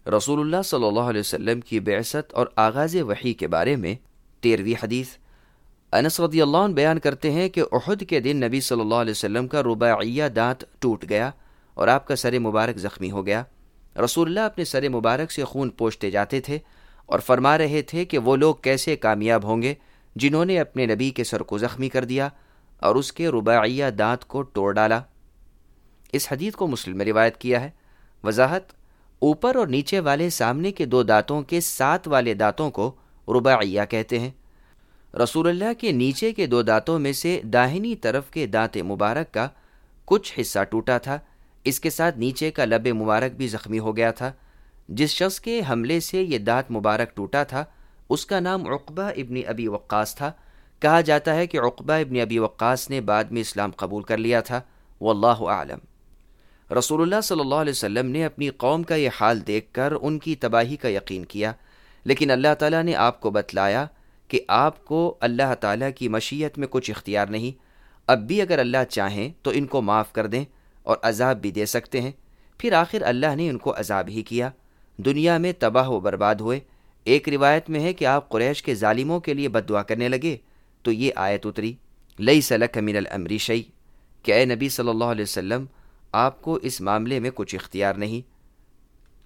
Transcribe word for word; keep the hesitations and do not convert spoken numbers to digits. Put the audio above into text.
رسول اللہ صلی اللہ علیہ وسلم کی بعثت اور آغاز وحی کے بارے میں تیرہویں حدیث۔ انس رضی اللہ عنہ بیان کرتے ہیں کہ احد کے دن نبی صلی اللہ علیہ وسلم کا رباعیہ دانت ٹوٹ گیا اور آپ کا سر مبارک زخمی ہو گیا۔ رسول اللہ اپنے سر مبارک سے خون پوچھتے جاتے تھے اور فرما رہے تھے کہ وہ لوگ کیسے کامیاب ہوں گے جنہوں نے اپنے نبی کے سر کو زخمی کر دیا اور اس کے رباعیہ دانت کو توڑ ڈالا۔ اس حدیث کو مسلم میں روایت کیا ہے۔ وضاحت: اوپر اور نیچے والے سامنے کے دو دانتوں کے ساتھ والے دانتوں کو رباعیہ کہتے ہیں۔ رسول اللہ کے نیچے کے دو دانتوں میں سے داہنی طرف کے دانت مبارک کا کچھ حصہ ٹوٹا تھا، اس کے ساتھ نیچے کا لب مبارک بھی زخمی ہو گیا تھا۔ جس شخص کے حملے سے یہ دانت مبارک ٹوٹا تھا اس کا نام عقبہ ابن ابی وقاص تھا۔ کہا جاتا ہے کہ عقبہ ابن ابی وقاص نے بعد میں اسلام قبول کر لیا تھا، واللہ اعلم۔ رسول اللہ صلی اللہ علیہ وسلم نے اپنی قوم کا یہ حال دیکھ کر ان کی تباہی کا یقین کیا، لیکن اللہ تعالیٰ نے آپ کو بتلایا کہ آپ کو اللہ تعالیٰ کی مشیت میں کچھ اختیار نہیں، اب بھی اگر اللہ چاہیں تو ان کو معاف کر دیں اور عذاب بھی دے سکتے ہیں۔ پھر آخر اللہ نے ان کو عذاب ہی کیا، دنیا میں تباہ و برباد ہوئے۔ ایک روایت میں ہے کہ آپ قریش کے ظالموں کے لیے بد دعا کرنے لگے تو یہ آیت اتری، لیس لک من الامر شیء، کہ اے نبی صلی اللہ علیہ وسلم آپ کو اس معاملے میں کچھ اختیار نہیں،